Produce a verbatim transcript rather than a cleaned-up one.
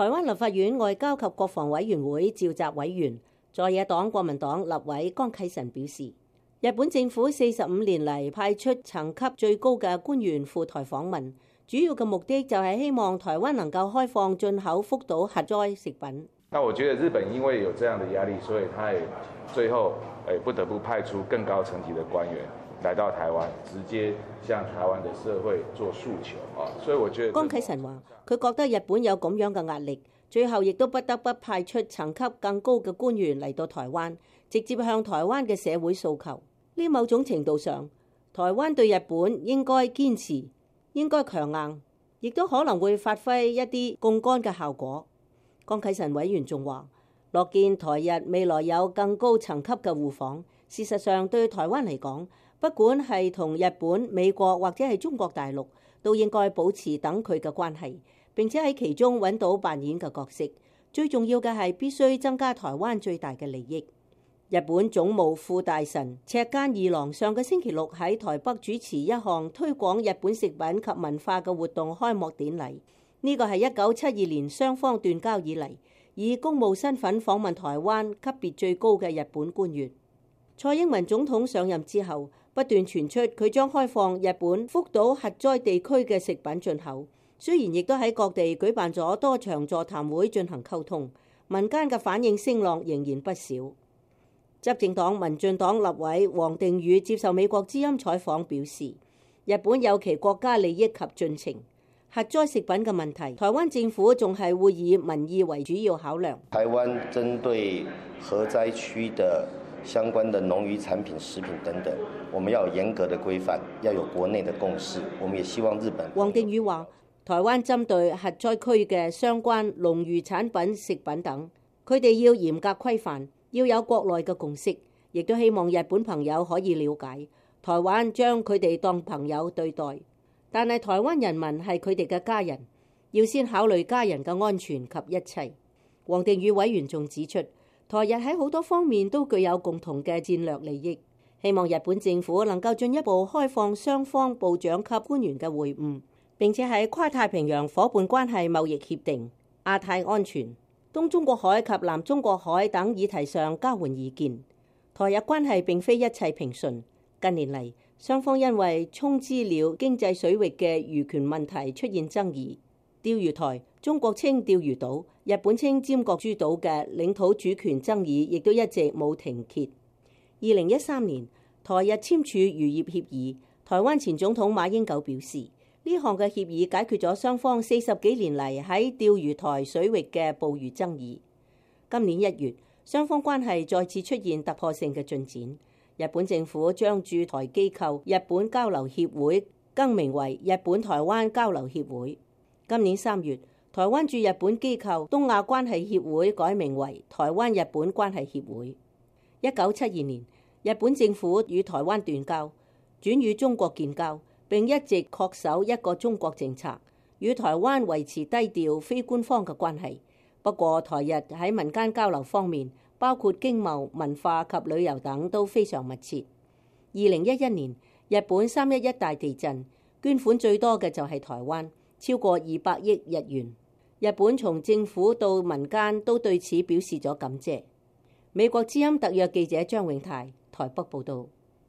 台灣立法院外交及國防委員會召集委員在野黨國民黨立委江啟臣表示，日本政府四十五年嚟派出層級最高嘅官員赴台訪問，主要嘅目的就係希望台灣能夠開放進口福島核災食品。 那我覺得日本因為有這樣的壓力，所以他也最後誒不得不派出更高層級的官員來到台灣，直接向台灣的社會做訴求啊。所以我覺得江啟臣話，佢覺得日本有咁樣嘅壓力，最後亦都不得不派出層級更高嘅官員嚟到台灣，直接向台灣嘅社會訴求。呢某種程度上，台灣對日本應該堅持，應該強硬，亦都可能會發揮一啲槓桿嘅效果。江啟臣委員仲話，樂見台日未來有更高層級嘅互訪。事實上，對台灣嚟講，不管係同日本、美國或者係中國大陸，都應該保持等佢嘅關係，並且喺其中揾到扮演嘅角色。最重要嘅係必須增加台灣最大嘅利益。日本總務副大臣赤間二郎上個星期六喺台北主持一項推廣日本食品及文化嘅活動開幕典禮。呢個係一九七二年雙方斷交以嚟，以公務身份訪問台灣級別最高嘅日本官員。蔡英文總統上任之後，不斷傳出佢將開放日本福島核災地區嘅食品進口。雖然亦都喺各地舉辦咗多場座談會進行溝通，民間嘅反應聲浪仍然不少。執政黨民進黨立委王定宇接受美國之音採訪表示，日本有其國家利益及進程。核災食品嘅問題，台灣政府仲係會以民意為主要考量。 台灣針對核災區的相關的農漁產品、食品等等，我們要有嚴格的規範，要有國內的共識。我們也希望日本。 王定宇話，台灣針對核災區嘅相關農漁產品、食品等，佢哋要嚴格規範，要有國內嘅共識，亦都希望日本朋友可以了解，台灣將佢哋當朋友對待。但係台灣人民係佢哋嘅家人，要先考慮家人嘅安全及一切。王定宇委員仲指出，台日喺好多方面都具有共同嘅戰略利益，希望日本政府能夠進一步開放雙方部長級官員嘅會晤，並且喺跨太平洋夥伴關係貿易協定、亞太安全、東中國海及南中國海等議題上交換意見。台日關係並非一切平順，近年嚟，雙方因為沖之鳥經濟水域嘅漁權問題出現爭議，釣魚台、中國稱釣魚島、日本稱尖閣諸島嘅領土主權爭議亦都一直冇停歇。二零一三年，台日簽署漁業協議，台灣前總統馬英九表示，呢項嘅協議解決咗雙方四十幾年嚟喺釣魚台水域嘅捕魚爭議。今年一月，雙方關係再次出現突破性嘅進展。日本政府將駐台機構日本交流協會更名為日本台灣交流協會。今年三月，台灣駐日本機構東亞關係協會改名為台灣日本關係協會。一九七二年，日本政府與台灣斷交，轉與中國建交，並一直恪守一個中國政策，與台灣維持低調非官方嘅關係。不過，台日喺民間交流方面，包括經貿、文化及旅遊等都非常密切。二零一一年，日本三一一大地震，捐款最多嘅就係台灣，超過二百億日元。日本從政府到民間都對此表示咗感謝。美國之音特約記者張永泰台北報導。